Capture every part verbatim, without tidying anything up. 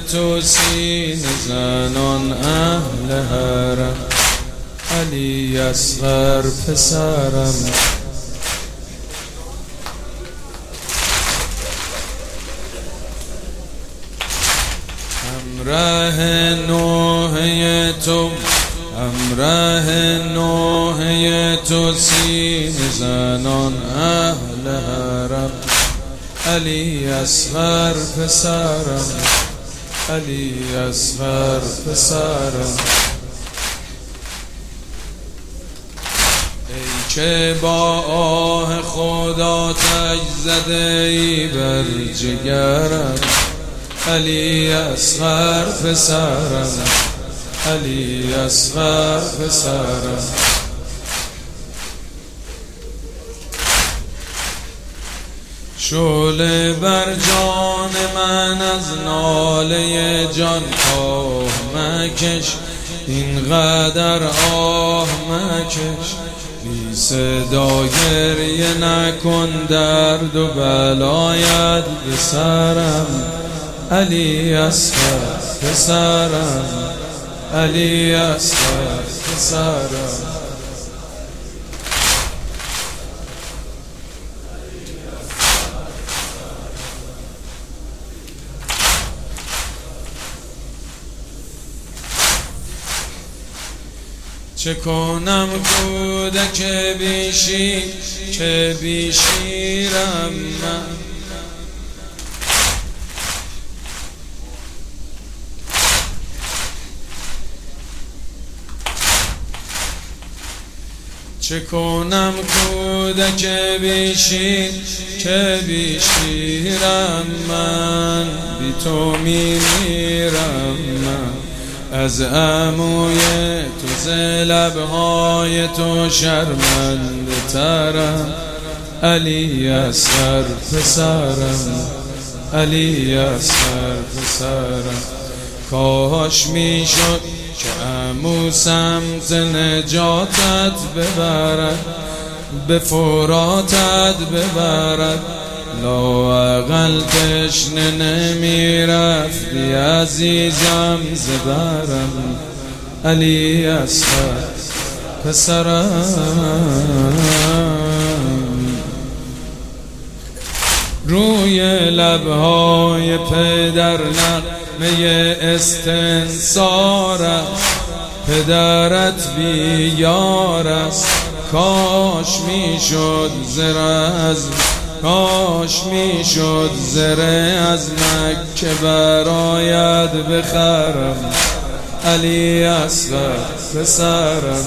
تو سینه زنان اهل حرم، علی اصغر پسرم. همراه نوحه تو همراه نوحه تو سینه زنان اهل حرم، علی اصغر پسرم، علی اصغر پسرم. ای که با آه خدا تاج زده ای بر جگرم، علی اصغر پسرم، علی اصغر پسرم. شعله بر جان من از ناله جان آه مکش، اینقدر آه مکش. بی صدا گریه نکن، درد و بلایت به سرم، علی اصغر پسرم، علی اصغر پسرم. چه کنم کودک بیشی که بیشیرم من، چه کنم کودک بیشی که بیشیرم من، بی تو میمیرم من. از عموی تو ز لبهای تو شرمنده ترم، علی اصغر پسرم، علی اصغر پسرم. کاش میشد که عمو سمت نجاتت ببرد، به فراتت ببرد. لااقل تشنه نمیرفتی عزیزم زبرم، علی اصغر پسرم. روی لبهای پدر نغمه استنصار است، پدرت بیار است. کاش میشد زر از کاش میشد زره از مکه برایت بخرم، علی اصغر پسرم.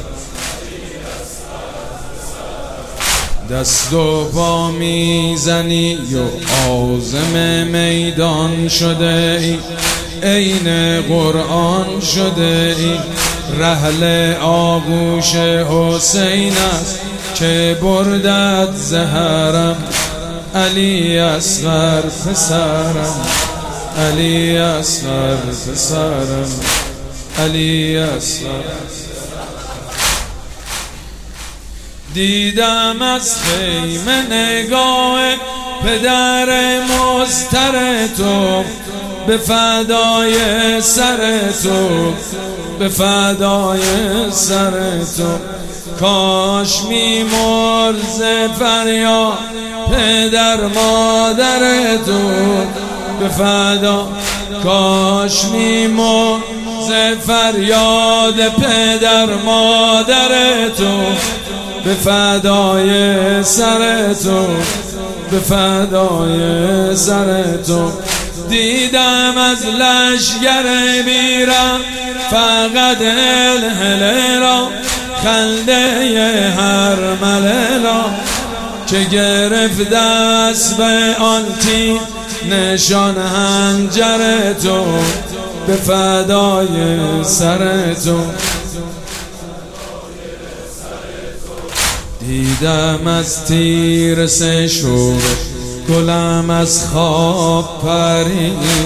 دست و پا میزنی و عازم میدان شده ای، عین قرآن شده ای. رحل آغوش حسین است که بردت زهرم، علی اصغر پسرم، علی اصغر پسرم، علی اصغر. دیدم از خیمه نگاه پدر مضطر تو، به فدای سر تو، به فدای سر تو. کاش میمرد ز فریاد پدر مادر تو، به فدا. کاش میمرد ز فریاد پدر مادر تو، به فدای سر تو، به فدای سر تو. دیدم از لشگر بیرم فقط الهله را، خنده هر مللا که گرفت دست به آن تیر نشان حنجر تو، به فدای سر تو. دیدم از تیر سه شور گلم از خواب پرید،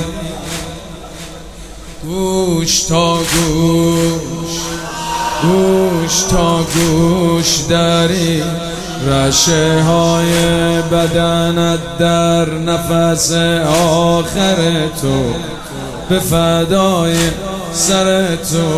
گوش تا گوش گوش تا گوش داری، رشه های بدنت در نفس آخر تو، به فدای سر تو.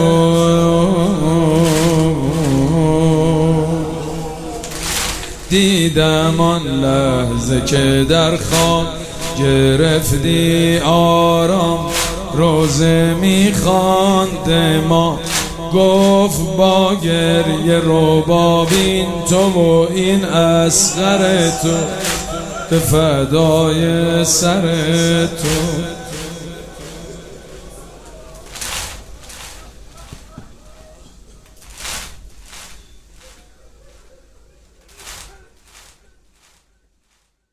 دیدم آن لحظه که در خواب گرفتی آرام، روزه میخواند ما گفت با گریه رو بابین تو و این اصغر تو، به فدای سر تو.